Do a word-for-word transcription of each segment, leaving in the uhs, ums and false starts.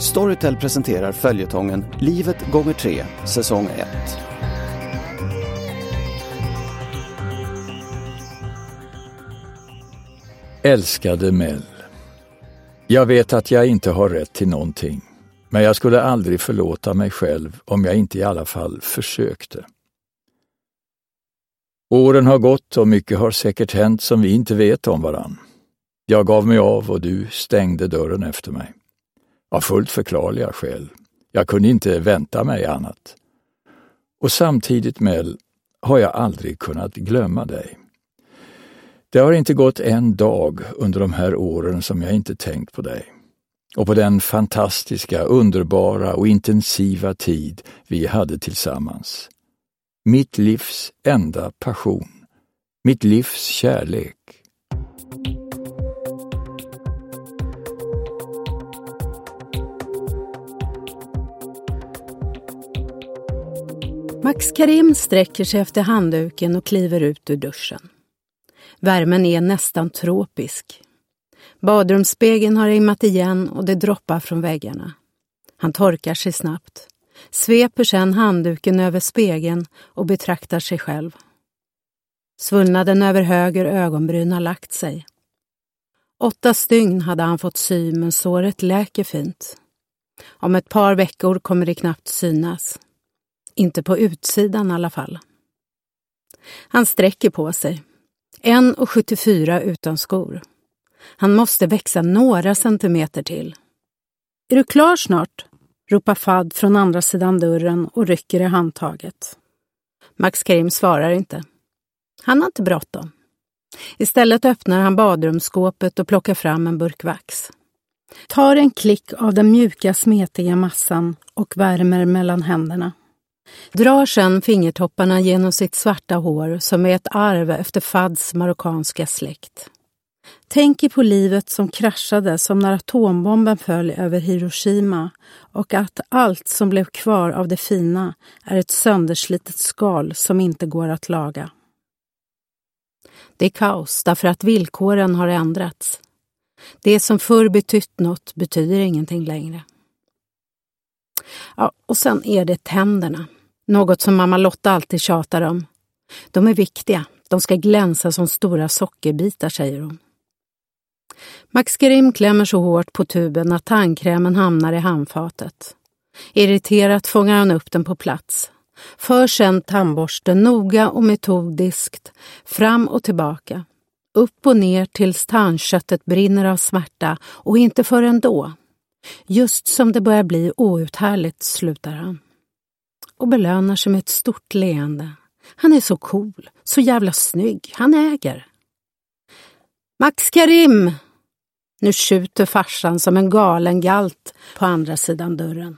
Storytel presenterar följetongen Livet gånger tre, säsong ett. Älskade Mel. Jag vet att jag inte har rätt till någonting, men jag skulle aldrig förlåta mig själv om jag inte i alla fall försökte. Åren har gått och mycket har säkert hänt som vi inte vet om varann. Jag gav mig av och du stängde dörren efter mig. Av fullt förklarliga skäl. Jag kunde inte vänta mig annat. Och samtidigt, Mel, har jag aldrig kunnat glömma dig. Det har inte gått en dag under de här åren som jag inte tänkt på dig. Och på den fantastiska, underbara och intensiva tid vi hade tillsammans. Mitt livs enda passion. Mitt livs kärlek. Max Karim sträcker sig efter handduken och kliver ut ur duschen. Värmen är nästan tropisk. Badrumsspegeln har immat igen och det droppar från väggarna. Han torkar sig snabbt, sveper sedan handduken över spegeln och betraktar sig själv. Svullnaden över höger ögonbryn har lagt sig. Åtta stygn hade han fått sy, men såret läker fint. Om ett par veckor kommer det knappt synas. Inte på utsidan i alla fall. Han sträcker på sig. en komma sjuttiofyra utan skor. Han måste växa några centimeter till. Är du klar snart? Ropar Fad från andra sidan dörren och rycker i handtaget. Max Karim svarar inte. Han har inte bråttom. Istället öppnar han badrumsskåpet och plockar fram en burk vax. Tar en klick av den mjuka smetiga massan och värmer mellan händerna. Drar sedan fingertopparna genom sitt svarta hår som är ett arv efter Fads marockanska släkt. Tänker på livet som kraschade som när atombomben föll över Hiroshima och att allt som blev kvar av det fina är ett sönderslitet skal som inte går att laga. Det är kaos därför att villkoren har ändrats. Det som förr betytt något betyder ingenting längre. Ja, och sen är det tänderna. Något som mamma Lotta alltid tjatar om. De är viktiga. De ska glänsa som stora sockerbitar, säger hon. Max Karim klämmer så hårt på tuben att tandkrämen hamnar i handfatet. Irriterat fångar han upp den på plats. För sen tandborsten noga och metodiskt fram och tillbaka. Upp och ner tills tandköttet brinner av smärta och inte förrän då. Just som det börjar bli outhärligt slutar han. Och belönar sig med ett stort leende. Han är så cool, så jävla snygg, han äger. Max Karim! Nu skjuter farsan som en galen galt på andra sidan dörren.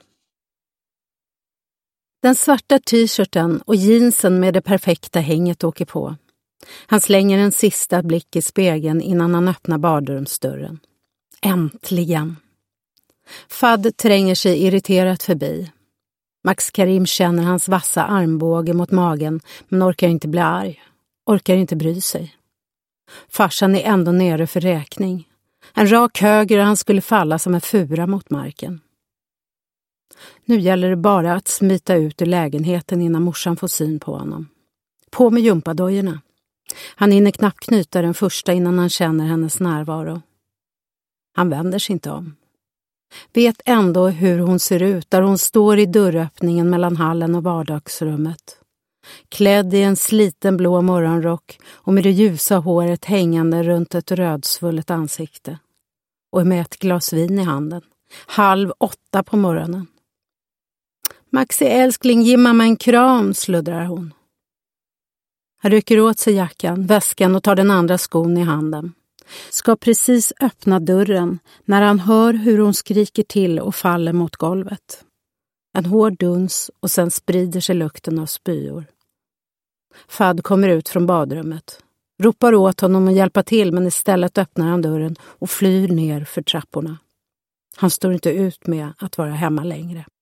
Den svarta t-shirten och jeansen med det perfekta hänget åker på. Han slänger en sista blick i spegeln innan han öppnar badrumsdörren. Äntligen! Fad tränger sig irriterat förbi. Max Karim känner hans vassa armbåge mot magen men orkar inte bli arg. Orkar inte bry sig. Farsan är ändå nere för räkning. En rak höger och han skulle falla som en fura mot marken. Nu gäller det bara att smita ut ur lägenheten innan morsan får syn på honom. På med jumpadojorna. Han hinner knappt knyta den första innan han känner hennes närvaro. Han vänder sig inte om. Vet ändå hur hon ser ut där hon står i dörröppningen mellan hallen och vardagsrummet. Klädd i en sliten blå morgonrock och med det ljusa håret hängande runt ett rödsvullet ansikte. Och med ett glas vin i handen. Halv åtta på morgonen. Maxi älskling, ge mamma en kram, sluddrar hon. Han rycker åt sig jackan, väskan och tar den andra skon i handen. Ska precis öppna dörren när han hör hur hon skriker till och faller mot golvet. En hård duns och sen sprider sig lukten av spyor. Fad kommer ut från badrummet. Ropar åt honom att hjälpa till men istället öppnar han dörren och flyr ner för trapporna. Han står inte ut med att vara hemma längre.